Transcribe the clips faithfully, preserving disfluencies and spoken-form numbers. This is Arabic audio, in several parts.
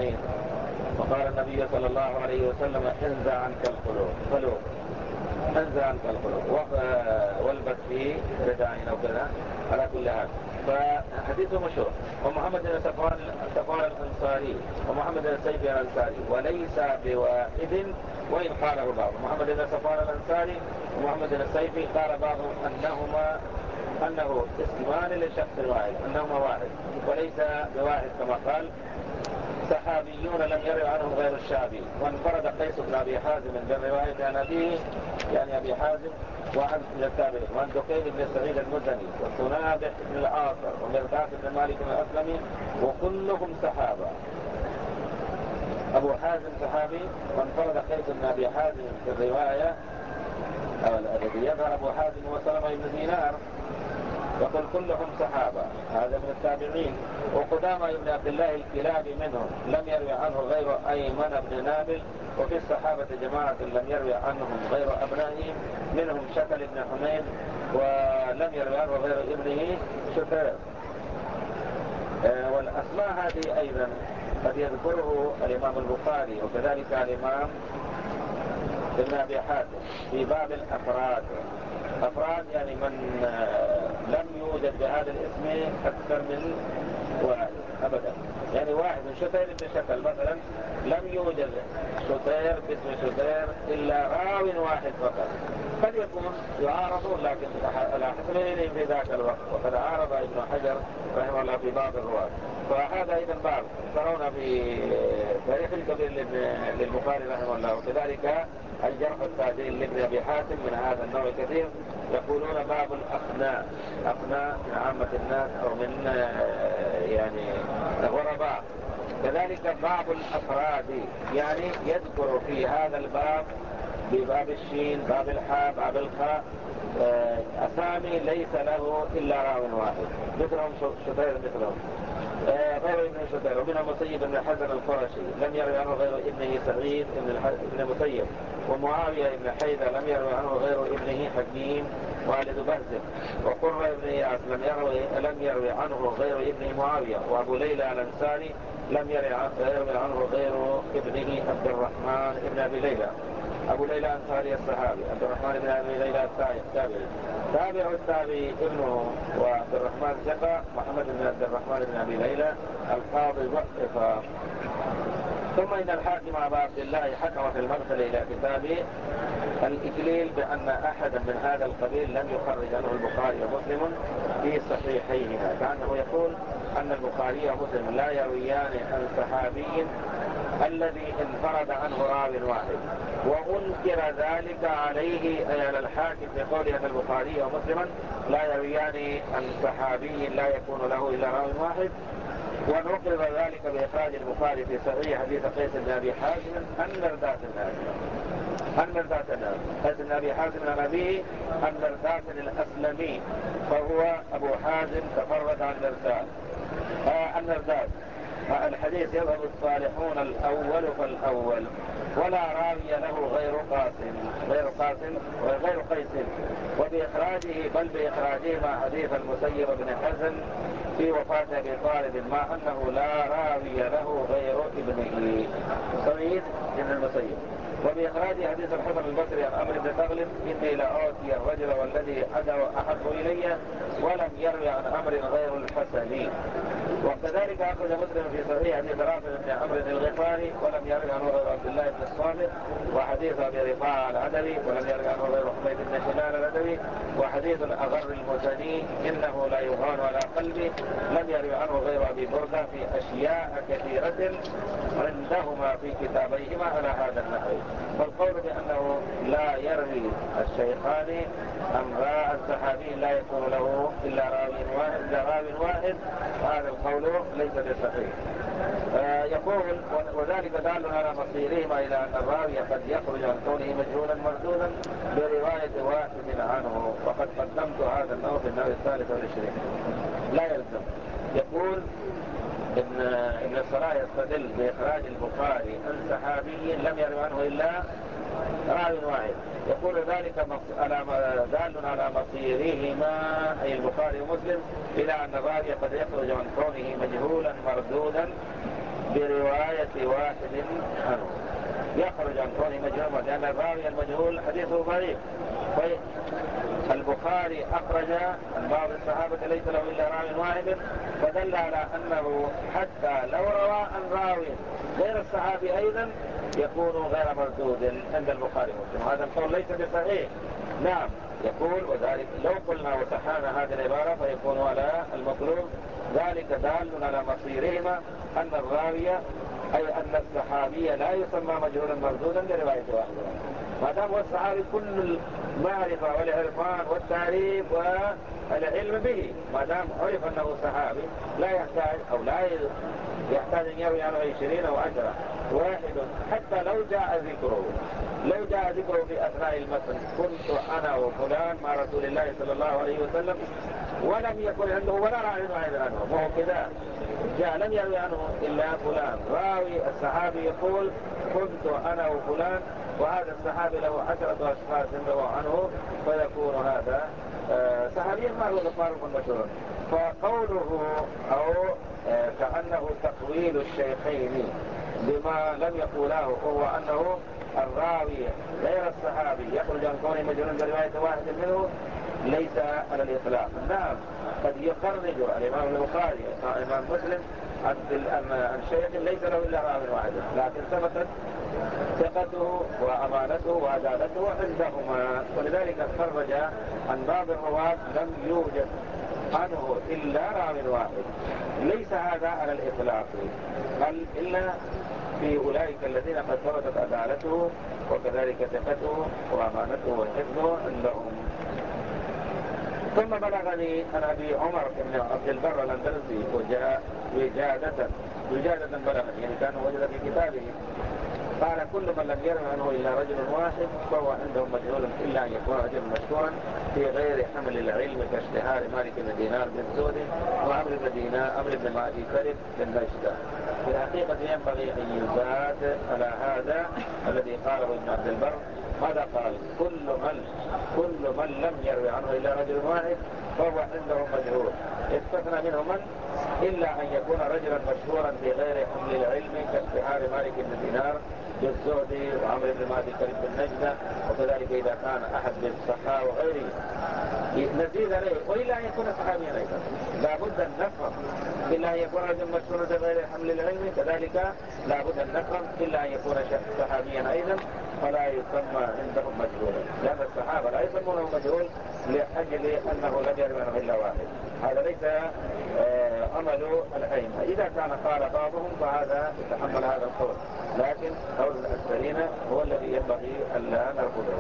حنين، وقال النبي صلى الله عليه وسلم انزع عنك القلوب قلوب انزع عنك القلوب والبس في رداء أو كذا. على كل حال فحديثه مشهور. ومحمد بن صفوان صفوان الأنصاري ومحمد بن السيفي الأنصاري وليس بواحد وإن قاله بعض. محمد بن صفوان الأنصاري ومحمد بن السيفي قال بعضهم أنهما أنه اسمان لشخص واحد، أنهما واحد وليس بواحد كما قال. صحابيون لم يروي عنهم غير الشعبي، وانفرد قيس بن أبي حازم بالرواية عن أبيه يعني أبي حازم وعن التابعين، وعن دقيق بن سعيد المزني وسنابح بن العاصر ومرداس بن مالك الأسلمي وكلهم صحابة. أبو حازم صحابي، وانفرد قيس بن أبي حازم في الرواية الذي يظهر أبو حازم وسلمة بن دينار، وقل كلهم صحابة، هذا من التابعين. وقدامى بن عبد الله الكلابي منهم لم يروي عنه غير أيمن بن نابل. وفي الصحابة جماعة لم يروي عنهم غير أبنائهم، منهم شكل بن حميد ولم يروي عنه غير ابنه شكير. والأسماء هذه أيضا قد يذكره الإمام البخاري وكذلك الإمام ابن أبي حاتم في باب الأفراد. أفراد يعني من لم يوجد بهذا الاسم أكثر من واحد أبدا، يعني واحد من شتير بن شكل مثلا لم يوجد شتير باسم شتير إلا راو واحد فقط. قد يكون يعارضون لكن على حسب إليهم في ذاك الوقت، وقد عارض ابن حجر رحمه الله في بعض الرواة. فهذا أيضا بعض ترون في تاريخ الكبير للبخاري رحمه الله، وكذلك الجرح التعديل لابن أبي حاتم من هذا النوع كثير. يقولون باب الأقناء، أقناء من عامة الناس أو من يعني غرباء. كذلك باب الأفراد يعني يذكر في هذا الباب بباب الشين باب الحاء باب الخاء أسامي ليس له إلا راو واحد، مثلهم شتير مثلهم غير ابن شتير. ومنهم مسيب بن حزن القرشي لم يروي عنه غير ابنه سعيد بن مسيب. ومعاوية بن حيدة لم يروي عنه غير ابنه حكيم والد بهز. وقرة بن إياس لم يروي لم يروي عنه غير ابنه معاوية. وأبو ليلى الأنصاري لم يروي عنه غير ابنه عبد الرحمن بن أبي ليلى. أبو ليلى أنصاري الصحابي، عبد الرحمن بن أبي ليلى التابعي، تابع التابعي ابنه وعبد الرحمن ثقة محمد بن عبد الرحمن بن أبي ليلى القاضي ضعف. ثم إن الحاكم أبا عبد الله حكم في المدخل إلى كتابه الإكليل بأن أحدا من هذا القبيل لم يخرج عنه البخاري ومسلم في صحيحيهما، كأنه يقول أن البخاري ومسلم لا يرويان عن صحابي الذي انفرد عنه راو واحد. وأنكر ذلك عليه أي على الحاكم بقوله أن البخاري ومسلم لا يرويان عن صحابي لا يكون له إلا راو واحد. ونقر ذلك بإخراج البخاري في صحيح حديث قيس بن أبي حازم عن مرداس عن مرداس قيس بن أبي حازم عن أبيه عن مرداس الأسلمي، فهو أبو حازم تفرد عن مرداس آه عن مرداس. الحديث يذهب الصالحون الأول فالأول ولا راوي له غير قاسم غير قاسم وغير قيس. وبإخراجه بل بإخراجه مع حديث المسيب بن حزن في وفاة أبي طالب مع أنه لا راوي له غير ابنه سعيد بن المسيب. وبإخراج حديث الحسن البصري عن أمر بن تغلب إني لأعطي الرجل والذي أدعو أحب إلي ولم يروي عن أمر غير الحسني. وكذلك أخرج مسلم في صحيح حديث رافع بن عمرو الغفاري ولم يروي عنه غير عبد الله بن الصامت. وحديث أبي رفاعة العدوي ولم يروي عنه غير حميد بن حلال العدوي. وحديث الأغر المزني إنه لا يهان على قلبي لم يروي عنه غير أبي بردة في أشياء كثيرة عندهما في كتابيهما على هذا النحو. فالقول بأنه لا يروي الشيخان عن راء الصحابي لا يكون له إلا راوي واحد إلا راوي واحد هذا القول ليس بصحيح. آه يقول وذلك دال على مصيرهما إلى أن الراوي قد يخرج عن كونه مجهولا مردودا برواية واحد عنه. وقد قدمت هذا النوع في النوع الثالث والعشرين. لا يلزم. يقول إن إن الصلاة يستدل بإخراج البخاري عن صحابي لم يروي عنه إلا راو واحد. يقول ذلك دال على مصيرهما أي البخاري ومسلم إلى أن الراوي قد يخرج عن كونه مجهولا مردودا برواية واحد عنه يخرج عن كونه مجهول، لأن الراوي المجهول حديثه ضعيف. فالبخاري أخرج عن بعض الصحابة ليس له إلا راوي واحد، فدل على أنه حتى لو روى عن راوي غير الصحابي أيضا يكون غير مردود عند البخاري ومسلم. هذا القول ليس بصحيح. نعم يقول وذلك لو قلنا وسحانا هذه العبارة فيكون على المطلوب، ذلك دال على مصيرهما أن الراوي أي أن الصحابي لا يسمى مجهولا مردودا لرواية واحد، ما دام هو الصحابي كل المعرفة والعرفان والتعريف والعلم به، ما دام عرف أنه صحابي لا يحتاج أو لا يحتاج أن يروي عنه عشرين أو عشرة واحد، حتى لو جاء ذكره لو جاء ذكره في أثناء المتن كنت أنا وفلان مع رسول الله صلى الله عليه وسلم، ولم يكن عنده ولا راوي واحد عنه، وهو كذا جاء لم يروي عنه إلا فلان، راوي الصحابي يقول كنت أنا وفلان، وهذا الصحابي له عشرة أشخاص رووا عنه، فيكون هذا آه صحابيا معروفا مشهورا. فقوله أو آه كأنه تقويل الشيخين بما لم يقولاه، وهو أنه الراوي غير الصحابي يخرج عن كونه مجهولا برواية واحد منه، ليس على الإطلاق. نعم قد يخرج الإمام البخاري والإمام مسلم عن شيخ ليس له إلا راوي واحد، لكن ثبتت ثقته وأمانته وعدالته عندهما، ولذلك خرج عن بعض الرواة لم يوجد عنه إلا راوي واحد. ليس هذا على الإطلاق، بل إلا في أولئك الذين قد ثبتت عدالته وكذلك ثقته وأمانته وحفظه عندهم. ثم بلغني عن أبي عمر بن عبد البر الأندلسي وجاء وجادة وجادة بلغني، يعني كان وجد في كتابه، قال كل من لم يروي عنه إلا رجل واحد فهو عندهم مجهول إلا أن يكون رجل مشهورا في غير حمل العلم كاشتهار مالك بن دينار بن سود وعمرو بن دينار عمرو بن معدي كرب بن نجدة. في الحقيقة ينبغي أن يزاد على هذا الذي قاله ابن عبد البر. ماذا قال؟ كل من كل من لم يروي عنه إلا رجل واحد فهو عندهم مجهول، استثنى منه من؟ إلا أن يكون رجلا مشهورا في غير حمل العلم كاشتهار مالك بن دينار بالزهد وعمرو بن معدي كرب بن نجدة، وكذلك إذا كان أحد بالصحاء وغيره نزيد عليه، وإلا أن يكون صحابيا أيضا لابد أن نفهم، إلا أن يكون رجل مشهورا في غير حمل العلم كذلك لابد أن نفهم إلا أن يكون صحابيا أيضا، فلا يسمى عندهم مجهولا، لأن الصحابة لا يسمونه مجهول لأجل أنه لم يروي عنه إلا واحد. هذا ليس آه عمل الأئمة. إذا كان قال بعضهم فهذا يتحمل هذا القول، لكن قول الأكثرين هو الذي ينبغي ألا نرفضه.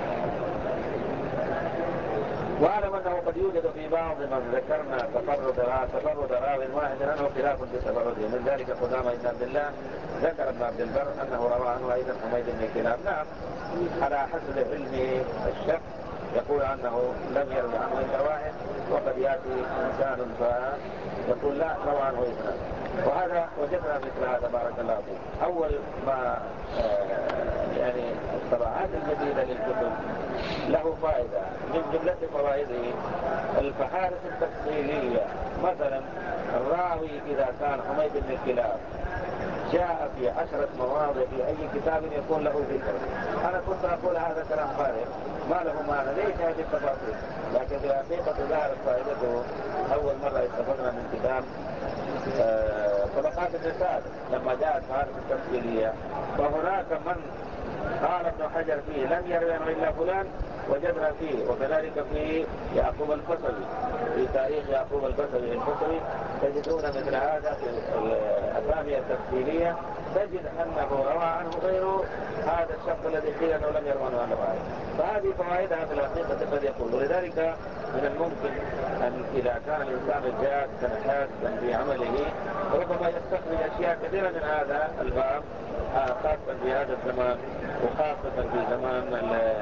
واعلم أنه قد يوجد في بعض من ذكرنا تفرد تفرد راو واحد عنه خلاف بتفرده، من ذلك قدامى بن عبد الله ذكر ابن عبد البر أنه روى عنه أيضا حميد بن كلاب. نعم على حسب علم الشخص يقول أنه لم يروي عنه إلا واحد، وقد يأتي إنسان فيقول لا روى عنه اثنان، وهذا وجدنا مثل هذا بارك الله فيه. أول ما آه يعني الطبعات الجديدة للكتب له فائدة، من جملة فوائده البحارة التفصيلية. مثلا الراوي إذا كان حميد بن كلاب جاء في عشرة مواضع في أي كتاب يكون له ذكر، أنا كنت أقول هذا كلام فارغ ما له معنى، ليش هذه التفاصيل؟ لكن في الحقيقة ظهرت فائدته أول مرة استفدنا من كتاب آه طبقات النساء لما جاءت هذه التفصيلية، وهناك من قال ابن حجر فيه لم يروي عنه إلا فلان وجدنا فيه، وكذلك في يعقوب البصري في تاريخ يعقوب البصري البصري تجدون مثل هذا في الأسامي التفصيلية، تجد أنه روى عنه غيره هذا الشخص الذي قيل أنه لم يروى عنه واحد. فهذه فوائدها في الحقيقة قد يقول. ولذلك من الممكن أن إذا كان الإنسان جادا حاسا في عمله ربما يستخرج أشياء كثيرة من هذا الباب، خاصة في هذا الزمان وخاصة في زمان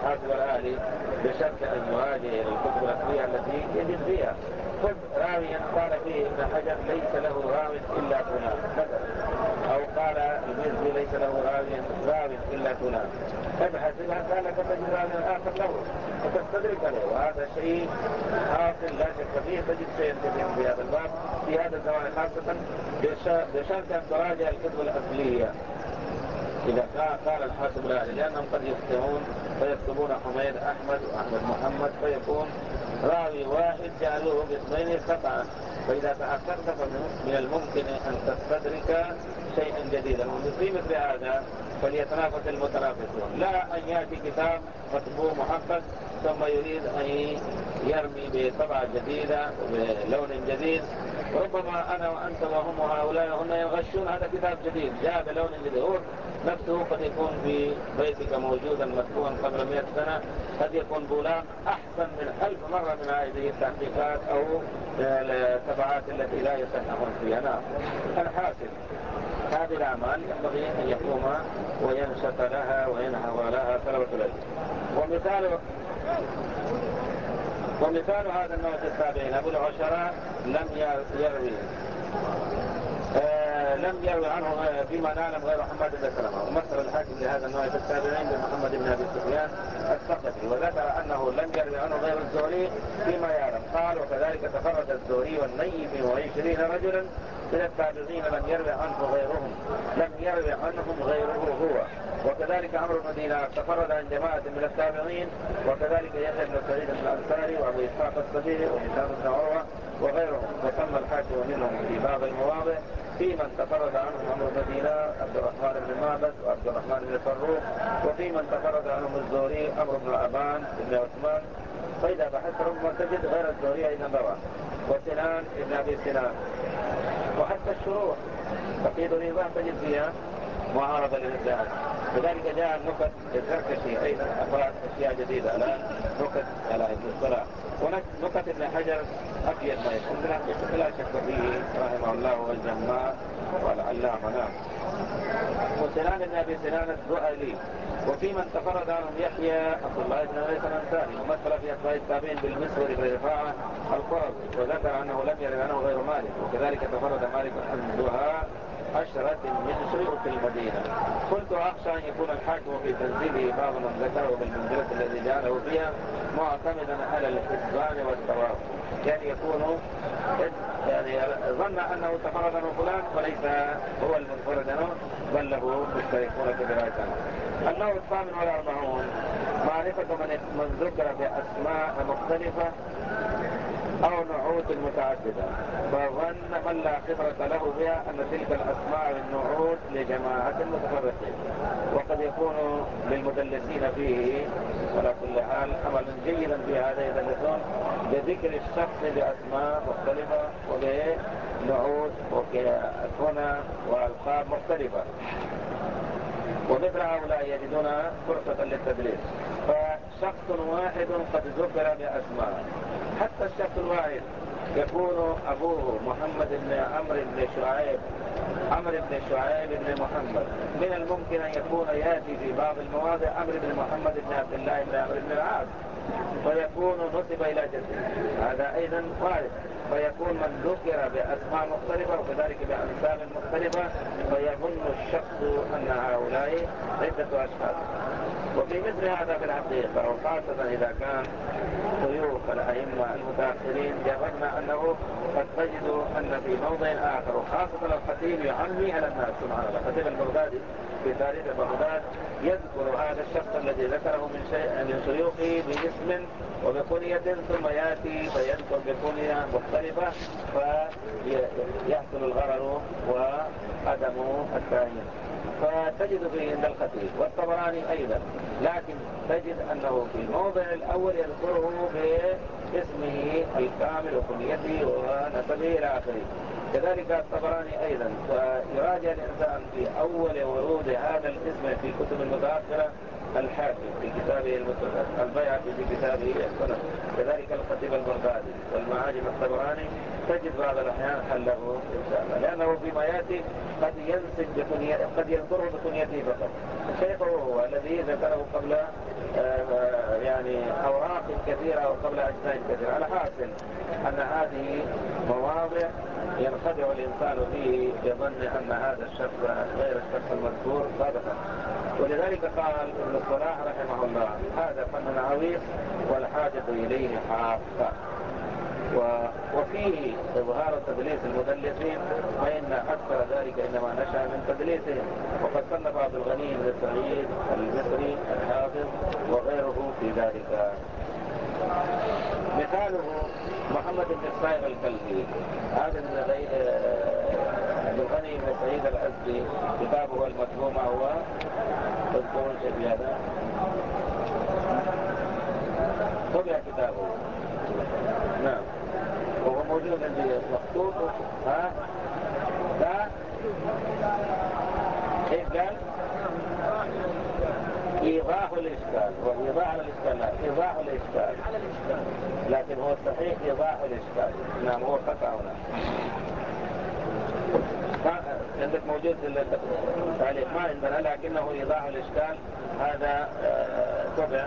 الحاسب الآلي بشرط أن يراجع الكتب الأصلية التي يجد فيها. خذ راويا قال فيه ابن حجر ليس له راو إلا فلان مثلا، أو قال المزي ليس له راو راو إلا فلان، ابحث إذا قال لك تجد راوي آخر له وتستدرك عليه، وهذا شيء حاصل لا شك فيه. تجد شيئا كثيرا في هذا الباب في هذا الزمان خاصة بشرط أن تراجع الكتب الأصلية إذا قال الحاسب الآلي، لأنهم قد يخطئون فيكتبون حميد أحمد وأحمد محمد فيكون راوي واحد جعلوه باسمين خطأ، فإذا تحققت فمن الممكن أن تستدرك شيئا جديدا. وفي مثل هذا فليتنافس المتنافسون، لا أن يأتي كتاب مطبوع محقق ثم يريد أن يرمي بطبعة جديدة وبلون جديد. ربما أنا وأنت وهم وهؤلاء هم يغشون هذا كتاب جديد جاء بلون جديد، هو نفسه قد يكون في بيتك موجودا مطبوعا قبل مئة سنة، قد يكون بولاق أحسن من ألف مرة من هذه التحقيقات أو التبعات التي لا يصححون فيها. نعم، الحاصل هذه الأعمال ينبغي أن يقوم وينشط لها وينهض لها طلبة العلم. ومثال ومثال هذا النوع التابعين أبو العشراء لم يروي آه لم يروي عنه فيما نعلم غير محمد بن سلمة، ومثل الحاكم لهذا النوع التابعين بمحمد بن أبي سفيان الثقفي، وذكر أنه لم يروي عنه غير الزهري فيما يعلم. قال وكذلك تفرد الزهري والنيفي وعشرين رجلا من التابعين لم يروي عنه غيرهم لم يروي عنهم غيره هو. وكذلك عمرو بن دينار تفرد عن جماعة من التابعين، وكذلك يحيى بن سعيد الأنصاري وأبو إسحاق الصديقي وهشام بن عروة وغيرهم، وسمى الحاكم منهم في بعض المواضع في من تفرد عنهم عمرو بن دينار عبد الرحمن بن معبد وعبد الرحمن بن فروخ، وفي من تفرد عنهم الزهري عمرو بن أبان بن عثمان. فإذا بحثت ربما تجد غير الزهري أيضا روى، وسنان ابن أبي سنان، وحتى الشروح تقييد النظام تجد فيها معارضة للإسلام. لذلك جاء النكت الزركشي أيضا أفراد أشياء جديدة الآن، نكت على ابن الصلاة، ونكت ابن حجر أبيض ما يكون لا شك فيه رحمه الله والجماع والعلامة. نعم. وسنان بن أبي سنان الزؤلي، وفي من تفرد عنهم يحيى عبد الله بن عيسى الأنصاري، ومثل في أتباع التابعين بالمسور بن رفاعة القرظي، وذكر أنه لم يرد عنه غير مالك، وكذلك تفرد مالك عن زهاء عشرة من شيوخ المدينة. كنت أخشى أن يكون الحاكم في تنزيله بعض من ذكره بالمنزلة الذي جعله فيها معتمدا على الحسبان والتوافق، يعني يكون يعني ظن أنه تفرد عنه فلان وليس هو المنفرد عنه بل له مشتركون في رواية عنه. النوع الثامن والأربعون معرفة من ذكر بأسماء مختلفة أو نعوت متعددة، فظن من لا خبرة له بها أن تلك الأسماء والنعوت لجماعة متفرقين، وقد يكون للمدلسين فيه على كل حال عمل جيدا في هذا يدلسون بذكر الشخص بأسماء مختلفة وبنعوت وكنى وألقاب مختلفة، ومثل هؤلاء يجدون فرصة للتدليس. فشخص واحد قد ذكر بأسماء، حتى الشخص الواحد يكون أبوه محمد بن عمرو بن شعيب عمرو بن شعيب بن محمد، من الممكن أن يكون يأتي في بعض المواضع عمرو بن محمد بن عبد الله بن عمرو بن العاص فيكون نسب إلى جده، هذا أيضا وارد. فيكون من ذكر بأسماء مختلفة وكذلك بأنساب مختلفة فيظن الشخص أن هؤلاء عدة أشخاص. وفي مثل هذا في الحقيقة، وخاصة إذا كان شيوخ الأئمة المتأخرين جربنا أنه قد تجد أن في موضع آخر، وخاصة الخطيب يعمي على الناس، سبحان الله، الخطيب البغدادي في تاريخ بغداد يذكر هذا الشخص الذي ذكره من شيء من شيوخه باسم وبكنية، ثم يأتي فيذكر بكنية مختلفة فيحصل الغرر وعدم التعيين. فتجد فيه عند الخطيب والطبراني أيضا، لكن تجد أنه في الموضع الأول يذكره باسمه الكامل وكنيته ونسبه إلى آخره. كذلك الطبراني أيضا، ويراجع الإنسان في أول ورود هذا الاسم في كتب المتأخرة الحاكم في كتابه المستدرك، البيهقي في كتابه السنن، كذلك الخطيب البغدادي والمعاجم الطبراني، تجد بعض الأحيان حله إن شاء الله، لأنه فيما يأتي قد ينسج بكنيته، قد يذكره بكنيته فقط. شيخه هو الذي ذكره قبل يعني أوراق كثيرة وقبل أجزاء كثيرة. على حاصل أن هذه مواضع ينخدع الإنسان فيه يظن أن هذا الشخص غير الشخص المذكور سابقا. ولذلك قال ابن الصلاح رحمه الله: هذا فن عويص والحاجة إليه حافة. وفيه إظهار تدليس المدلسين، فإن أكثر ذلك إنما نشأ من تدليسهم. وقد صنف عبد الغني بن سعيد المصري الحافظ وغيره في ذلك. مثاله محمد بن الصائغ الكلبي. هذا عبد الغني بن سعيد الأزدي كتابه المكتوم هو تذكرون شيء بهذا؟ طبع كتابه، نعم، وهو موجود عندي مخطوط. ها لا ايش قال؟ ايضاح الاشكال. وايضاح الاشكال لا ايضاح الاشكال، لكن هو الصحيح ايضاح الاشكال. نعم، هو خطأ هنا. عندك موجود التعليق ما عندنا، لكنه ايضاح الاشكال هذا طبع.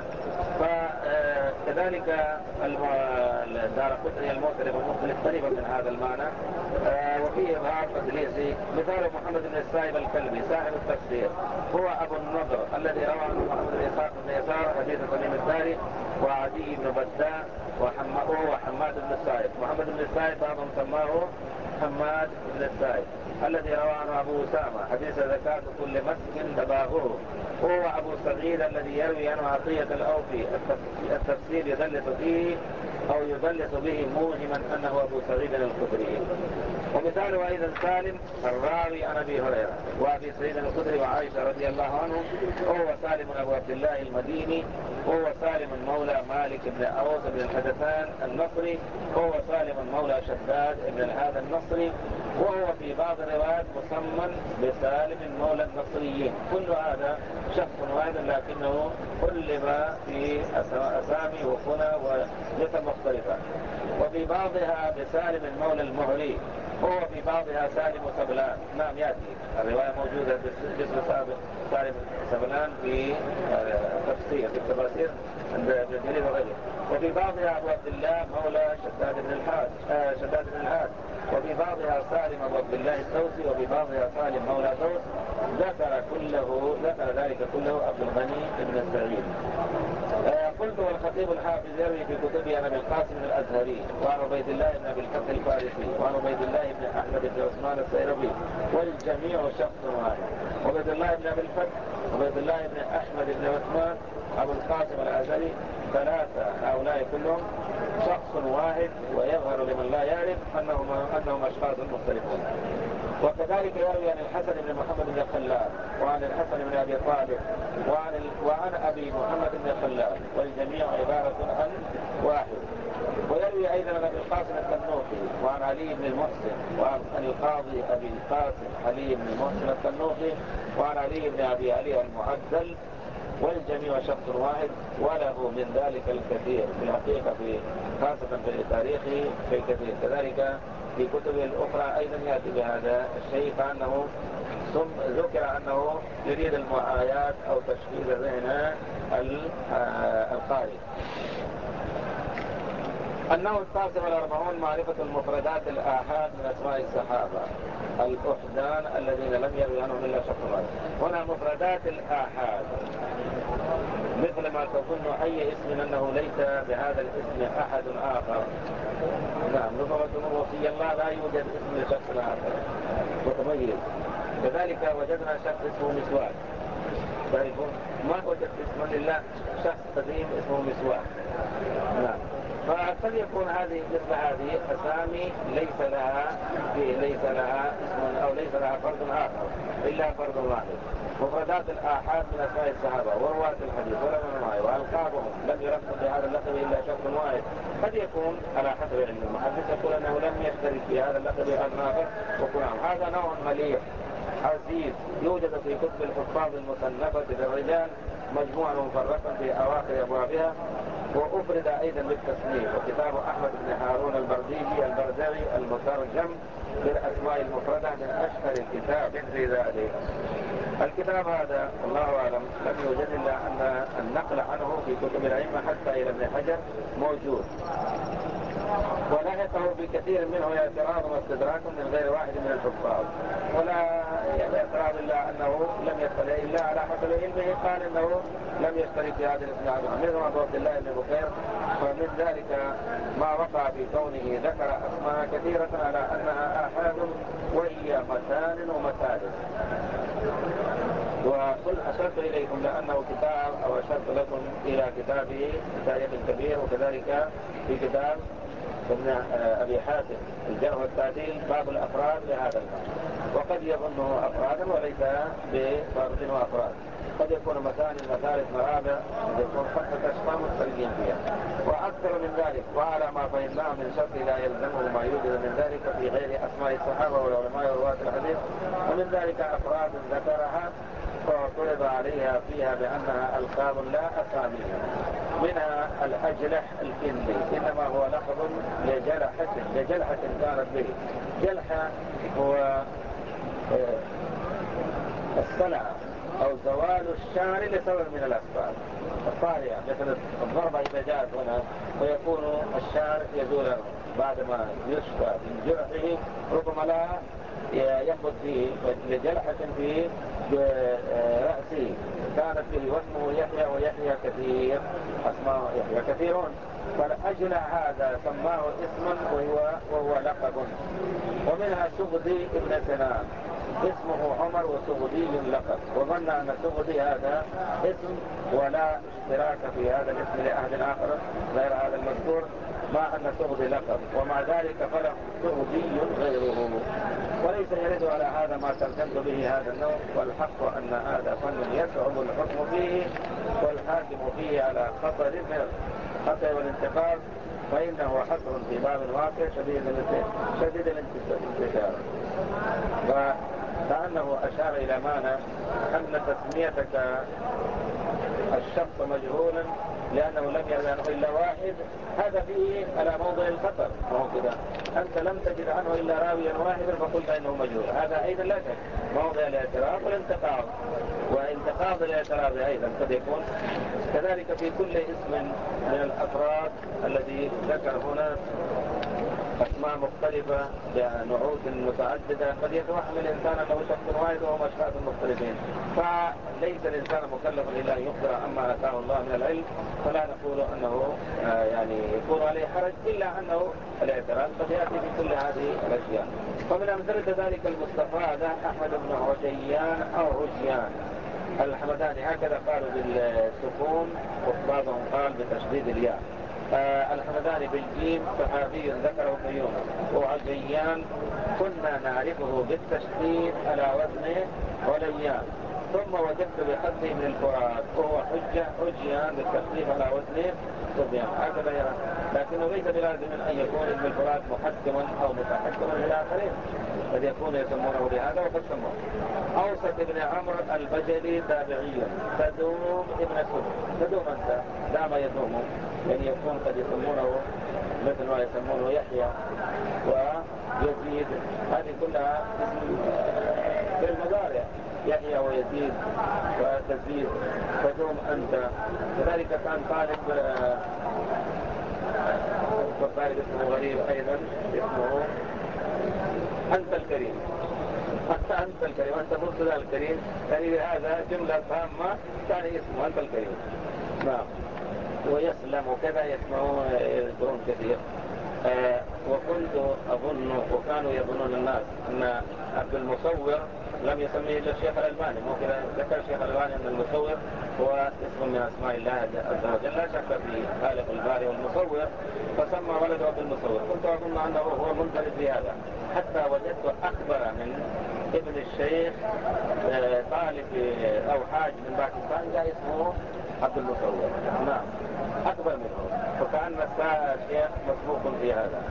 فكذلك الدارقطني الموصل والمختلف قريبا من هذا المعنى. وفيه إظهار تدليسي. مثال محمد بن السائب الكلبي صاحب التفسير، هو أبو النضر الذي روى عنه محمد بن يسار حديث تميم الداري وعدي بن بداء وهو حماد بن السائب. محمد بن السائب بعضهم سماه حماد بن السائب الذي روى عنه أبو أسامة حديث زكاة كل مسك تباغه. هو أبو سعيد الذي يروي عنه عطية الأوفي. التفسير يدلس فيه أو يدلس به موهما أنه أبو سعيد الخدري. ومثاله أيضا سالم الراوي عن أبي هريرة وأبي سعيد الخدري وعائشة رضي الله عنه. هو سالم أبو عبد الله المديني. هو سالم مولى مالك بن أوس بن الحدثان النصري. هو سالم مولى شداد بن الهاد النصري. وهو في بعض الروايات مسمى بسالم مولى النصريين. كل هذا شخص واحد لكنه قلب في أسامي وكنى ونسب مختلفة. وفي بعضها بسالم مولى المهري. هو في بعضها سالم سبلان. نعم، يأتي الرواية موجودة باسم سالم سبلان في تفسير في التفاسير عند ابن جرير وغيره. وفي بعضها أبو عبد الله مولى شداد بن الحاد آه شداد بن الحاد. وفي بعضها سالم أبو عبد الله الدوسي. وفي بعضها سالم مولى دوس. ذكر كله ذكر ذلك كله عبد الغني بن سعيد. آه قلت والخطيب الحافظ يروي في كتبه عن ابي القاسم الازهري وعن عبيد الله بن ابي الفتح الفارسي وعن عبيد الله بن احمد بن عثمان السيربي والجميع شخص واحد. عبيد الله بن ابي الفتح، عبيد الله بن احمد بن عثمان، ابو القاسم الازهري، ثلاثه هؤلاء كلهم شخص واحد. ويظهر لمن لا يعرف انهم انهم اشخاص مختلفون. وكذلك يروي عن الحسن بن محمد بن خلاد وعن الحسن بن ابي طالب وعن ال... وعن ابي محمد بن خلاد، والجميع عباره عن واحد. ويروي ايضا عن ابي القاسم التنوخي وعن علي بن المحسن وعن القاضي ابي القاسم علي بن المحسن التنوخي وعن علي بن ابي علي المعدل، والجميع شخص واحد. وله من ذلك الكثير في الحقيقة، في خاصة في تاريخه في كثير. كذلك في كتبه الأخرى أيضا يأتي بهذا الشيء، فأنه ثم ذكر أنه يريد المعايات أو تشكيل ذهن القارئ. النوع التاسع والأربعون معرفة المفردات الآحاد من أسماء الصحابة الأحدان الذين لم يروي عنهم إلا شخص واحد. هنا مفردات الآحاد مثل ما تظن أي اسم أنه ليس بهذا الاسم أحد آخر. نعم، نظرة وصي الله لا يوجد اسم لشخص آخر متميز. كذلك وجدنا شخص اسمه مسواك، تعرفون ما وجدت اسما لله شخص قديم اسمه مسواك. نعم، فقد يكون هذه مثل هذه أسامي ليس لها ليس لها اسم أو ليس لها فرد آخر إلا فرد واحد. مفردات الآحاد من أسماء الصحابة ورواة الحديث والعلماء وألقابهم لم يرتب بهذا اللقب إلا شخص واحد. قد يكون على حسب علم المحدث يقول أنه لم يشترك في هذا اللقب أحد آخر وكلام. هذا نوع مليح عزيز يوجد في كتب الحفاظ المصنفة للرجال مجموعة مفرقا في أواخر أبوابها، وأفرد أيضا بالتصنيف. وكتاب أحمد بن هارون البرديجي البرزعي المترجم للأسماء المفردة من أشهر الكتاب في ذلك. الكتاب هذا الله أعلم لم يوجد إلا أن النقل عنه في كتب الأئمة حتى إلى ابن حجر موجود، ولحقه بكثير منه اعتراض واستدراك من غير واحد من الحفاظ، ولا اعتراض إلا أنه لم يطلع إلا على حسب علمه، قال أنه لم يشترك في هذا الاسم عنه مثل أبو عبد الله بن بكير. فمن ذلك ما وقع في كونه ذكر أسماء كثيرة على أنها آحاد وهي مثان ومثالث. وقل أشرت إليكم لأنه كتاب أو أشرت لكم إلى كتابه كتاب الكبير، وكذلك في كتاب ابن أبي حاتم الجرح والتعديل باب الأفراد لهذا الباب، وقد يظنه أفرادا وليس بفرد وأفراد، قد يكون مثاني مثالث مرابع، قد يكون خمسة أشخاص مختلفين فيها وأكثر من ذلك. وعلى ما فهمناه من شرط لا يلزمه ما يوجد من ذلك في غير أسماء الصحابة والعلماء ورواة الحديث، ومن ذلك أفراد ذكرها فاعترض عليها فيها بأنها ألقاب لا أسامي، منها الأجلح الكندي إنما هو لقب لجلحة لجلحة كانت به. جلحة هو الصلع أو زوال الشعر لسبب من الأسباب الطارئة، مثل الضربة إذا جاءت هنا ويكون الشعر يزول بعد ما يشفى من جرحه، ربما لا ينبت فيه لجلحة في رأسه كانت به واسمه يحيى، ويحيى كثير، أسماء يحيى كثيرون، فالأجلع هذا سماه اسما وهو, وهو لقب. ومنها سغدي ابن سنان اسمه عمر وسغدي لقب، وظن أن سغدي هذا اسم ولا اشتراك في هذا الاسم لأحد آخر غير هذا المذكور، مع أن سغدي لقب، ومع ذلك فله سغدي غيره، وليس يرد على هذا ما ترجمت به هذا النوع. والحق أن هذا فن يصعب الحكم فيه والحاكم فيه على خطر من الخطأ والانتقاد، فإنه حصر في باب واقع شديد شديد الانتشار. وكأنه أشار إلى معنى أن تسميتك الشخص مجهولا لأنه لم يرد عنه إلا واحد، هذا فيه على موضع الخطر، وهو كده أنت لم تجد عنه إلا راويا واحدا فقلت إنه مجهول، هذا أيضا لا شك موضع الاعتراض والانتقاض، وانتقاض الاعتراض أيضا قد يكون كذلك في كل اسم من الأفراد الذي ذكر هنا أسماء مختلفة بنعوت متعددة، قد يتوهم الإنسان أنه شخص واحد وهم أشخاص مختلفين، فليس الإنسان مكلف إلا أن يخبر عما آتاه الله من العلم، فلا نقول أنه يعني يكون عليه حرج، إلا أنه الاعتراض قد يأتي بكل هذه الأشياء. ومن أمثلة ذلك المستفادة أحمد بن هجيان أو هجيان الحمداني، هكذا قالوا بالسكون وبعضهم قال بتشديد الياء. آه الحمداني بالجيم صحابي ذكره ابن يونس، وهجيان كنا نعرفه بالتشديد على وزن عليان، ثم وجدت بخط ابن الفرات وهو حجة حجيان بالتشديد على وزن صبيان، هكذا يرى، لكنه ليس بلازم أن يكون ابن الفرات محكما أو متحكما للآخرين، قد يكون يسمونه بهذا وقد سموه. أوسط ابن عمرو البجلي تابعي تدوم ابن سبع، تدوم أنت دام يدوم، يعني يكون قد يسمونه مثل ما يسمونه يحيى ويزيد، هذه كلها في المضارع، يحيى ويزيد وتزيد، تدوم أنت. كذلك كان طالب طالب اسمه غريب أيضا اسمه أنت الكريم، أنت الكريم، أنت مرسل الكريم، يعني هذا جملة فهمة كان اسمه أنت الكريم. نعم. ويسلم وكذا يسمعون يذكرون كثير. آه وكنت أظن وكانوا يظنون الناس أن عبد المصور لم يسميه إلا الشيخ الألباني، ممكن ذكر الشيخ الألباني أن المصور هو اسم من أسماء الله عز وجل، لا شك في خالق الباري والمصور، فسمى ولده عبد المصور. كنت أظن أنه هو منفرد بهذا، حتى وجدت أكبر من ابن الشيخ آه طالب أو حاج من باكستان جاء اسمه عبد المصور، نعم أكبر منه، فكأن الشيخ مسبوق في هذا.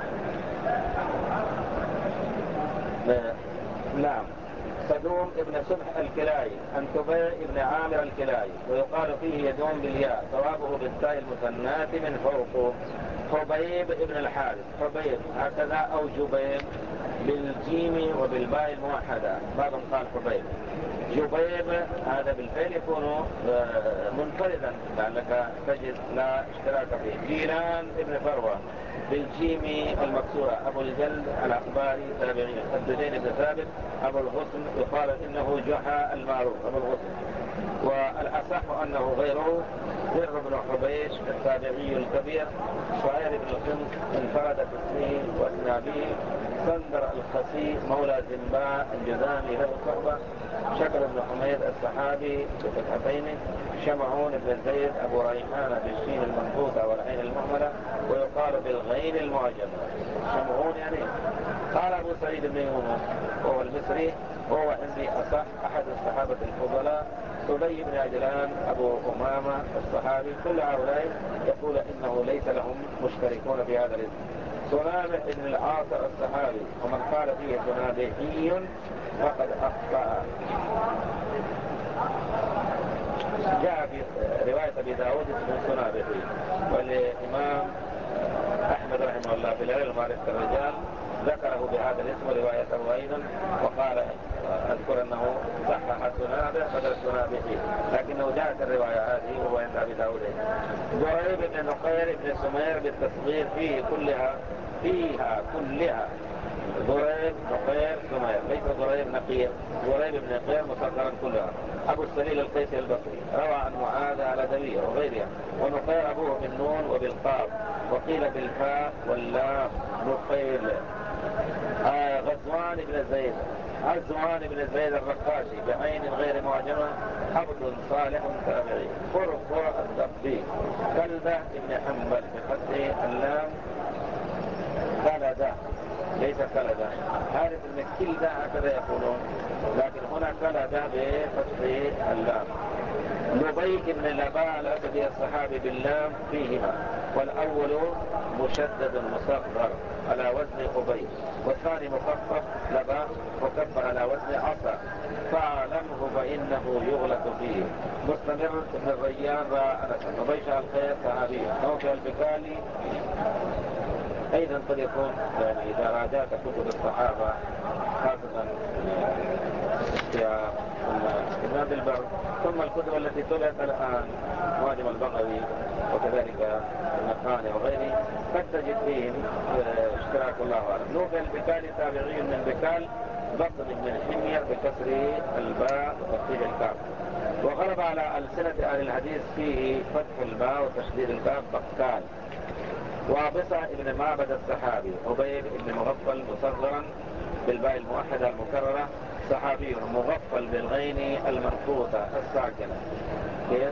نعم. سدوم ابن سبح الكلاي عن تبيع ابن عامر الكلاي، ويقال فيه يدوم بالياء، صوابه بالتاء المثنات من فوقه. حبيب ابن الحارث، حبيب هكذا أو جبيب بالجيم وبالباء الموحدة، بعضهم قال حبيب. جبيب هذا بالفعل يكون منفردا لعلك تجد لا اشتراك فيه. جيلان ابن فروة بالجيم المكسورة أبو الجلد الأخباري تابعي. الدجين بن ثابت أبو الغصن يقال إنه جحا المعروف أبو الغصن، والأصح أنه غيره. زر بن حبيش التابعي الكبير. شعير بن الخمس انفرد باسمه واسمع به. سندر الخسي مولى زنباء الجذامي له صحبة. شكر بن حميد الصحابي بفتحتين. شمعون بن زيد أبو ريحانة بالشين المنقوطة والعين المهملة ويقال بالغين المعجمة. شمعون يعني. قال أبو سعيد بن يونس وهو المصري وهو عندي أصح أحد الصحابة الفضلاء. صبي بن عجلان أبو أمامة الصحابي. كل هؤلاء يقول إنه ليس لهم مشتركون في هذا الاسم. صنابح بن العاصر الصحابي، ومن قال فيه صنابحي فقد أخطأ. جاء في رواية أبي داود اسمه صنابحي، والإمام أحمد رحمه الله في العلم معرفة الرجال ذكره بهذا الاسم وروايته أيضا، وقال أذكر أنه صحح صنابح بدل صنابحي، لكنه جاءت الرواية هذه وهو عند أبي داود. ضريب بن نقير بن سمير بالتصغير فيه كلها فيها كلها ضريب نقير سمير، ليس ضريب نقير. ضريب بن نقير مصغرا كلها. أبو السليل القيسي البصري روى عن معاذ على دبيه وغيرها. ونقير أبوه بالنون وبالقاف وقيل بالفاء واللام نقيل. آه غزوان بن زيد غزوان بن زيد الرقاشي بعين غير معجمة عبد صالح تابعي. فرفر الضبي. كلبة بن حنبل بفتح اللام كلدة ليس كلدة. عارف ان كلدة هكذا يقولون، لكن هنا كلدة بفتح اللام. لبيك بن لباء الأسدي الصحابي باللام فيهما، والأول مشدد مصغر على وزن أبي، والثاني مخفف لباء مكبر على وزن عصا. فاعلمه فإنه يغلط فيه. مستمر بن الريان راى أنسا. وبيشع الخير صحابي. نوفي البكالي أيضا قد يكون يعني إذا راجعت كتب الصحابة خاصة السياق ابن عبد البر، ثم الكتب التي طلعت الآن معجم البغوي وكذلك النقاني وغيره قد تجد فيهم اشتراك الله أعلم. نوفي البكالي تابعي من بكال بطن من حمير بكسر الباء وتفتيح الكاف. وغلب على ألسنة أهل الحديث فيه فتح الباء وتشديد الكاف بقال. وابصة ابن معبد الصحابي. عبيد ابن مغفل مصغرا بالباء الموحدة المكررة صحابي مغفل بالغين المنقوطة الساكنة. كيف؟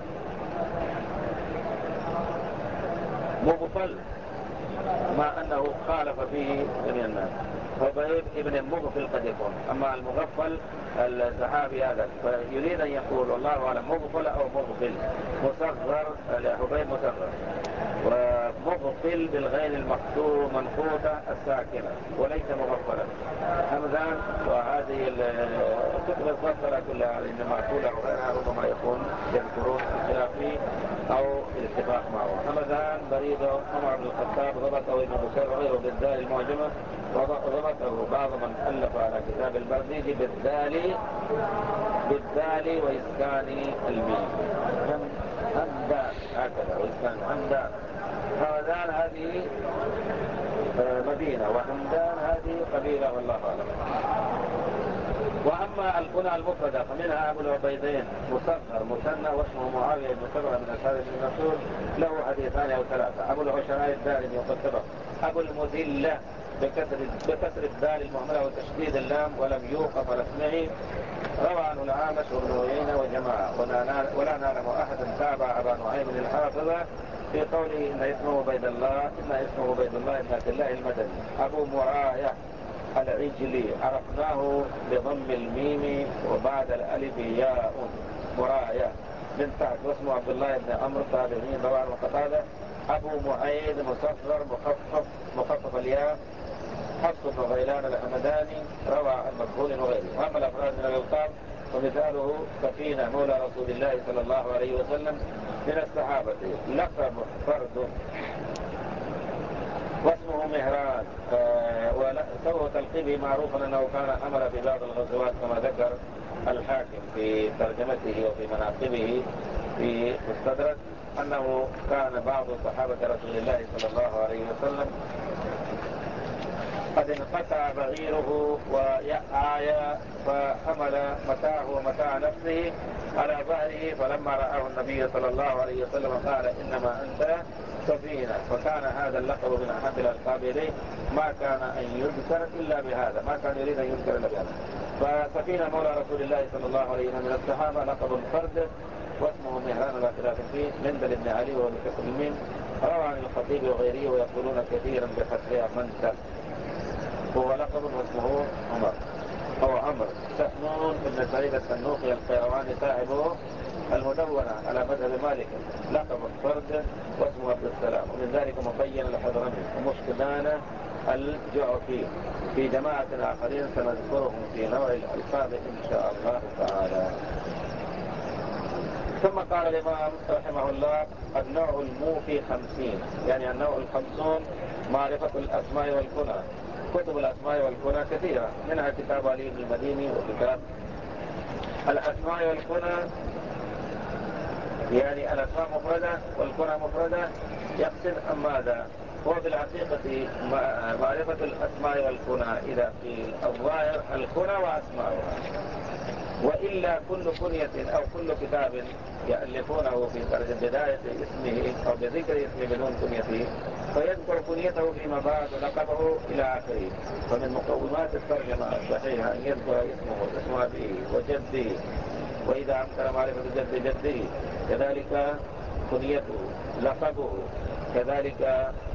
مغفل مع أنه خالف فيه جميع الناس. عبيد ابن مغفل قد يكون، أما المغفل الصحابي هذا فيريد أن يقول والله أعلم مغفل أو مغفل. مصغر عبيد مصغر ومغفل بالغين المكتوب منقوطة الساكنة وليس مغفلا. همذان وهذه الكتب الفصلة كلها إنما كلها وغيرها ربما يكون يذكرون الخلاف فيه أو الاتفاق معه. همذان بريد عمر بن الخطاب ضبطه ابن بكير وغيره بالدال المعجمة، وضبطه بعض من ألف على كتاب البرديجي بالدال بالدال وإسكان الميم همدان هكذا وإسكان همدان. همدان هذه مدينة وهمدان هذه قبيلة والله أعلم. وأما الكنى المفردة فمنها أبو العبيدين مصغر مثنى واسمه معاوية بن صبرة من أصحاب ابن مسعود له حديثان أو ثلاثة. أبو العشراء الدارمي وقد سبق. أبو المذلة بكسر بكسر الدال المهملة وتشديد اللام ولم يوقف على اسمه. روى عنه العامش وابن عيينة وجماعة ولا نعلم أحدا تابع أبا نعيم الحافظة في قوله إن اسمه عبيد الله إن اسمه عبيد الله بن عبد الله المدني. أبو مراية العجلي عرفناه بضم الميم وبعد الألف ياء مراية من تحت، واسمه عبد الله بن عمرو تابعين رواه وقتادة. أبو معيد مصغر مخفف مخفف الياء حفص بن غيلان الحمداني روى عن مقبول وغيره. وأما الأفراد من الألقاب ومثاله سفينة مولى رسول الله صلى الله عليه وسلم من الصحابة لقب فرد واسمه مهران. وسوى تلقيبه معروفا أنه كان أمر في بعض الغزوات كما ذكر الحاكم في ترجمته وفي مناقبه في مستدرك أنه كان بعض صحابة رسول الله صلى الله عليه وسلم قد انقطع بعيره وآية فحمل متاعه ومتاع نفسه على ظهره، فلما رآه النبي صلى الله عليه وسلم قال إنما أنت سفينة. فكان هذا اللقب من أحب الألقاب إليه، ما كان أن يذكر إلا بهذا، ما كان يريد أن يذكر إلا بهذا. فسفينة مولى رسول الله صلى الله عليه وسلم من الصحابة لقب فرد واسمه مهران لا خلاف فيه، مندل بن علي وهو بكسر الميم. روى عن الخطيب وغيره ويقولون كثيرا بفتحها منسل، هو لقب واسمه عمر أو عمرو. سحنون بن سعيد التنوخي القيرواني صاحبه المدونة على مذهب مالك لقب فرد واسمه عبد السلام، ومن ذلك مبين الحضرمي ومشكدان الجعفي في جماعة آخرين سنذكرهم في نوع الألقاب إن شاء الله تعالى. ثم قال الإمام رحمه الله النوع الموفي خمسين، يعني النوع الخمسون معرفة الأسماء والكنى. كتب الأسماء والكنى كثيرة، منها كتاب علي بن المديني وكتاب الأسماء والكنى، يعني الأسماء مفردة والكنى مفردة. يقصد أم ماذا؟ هو بالحقيقة معرفة الأسماء والكنى إذا قيل الظاهر الكنى وأسماؤها، وإلا كل كنية أو كل كتاب يألفونه في بداية اسمه أو بذكر اسمه بدون كنيته، فيذكر كنيته فيما بعد لقبه إلى آخره. فمن مقومات الترجمة الصحيحة أن يذكر اسمه اسم أبيه وجده، وإذا أمكن معرفة جد جده كذلك كنيته لقبه، كذلك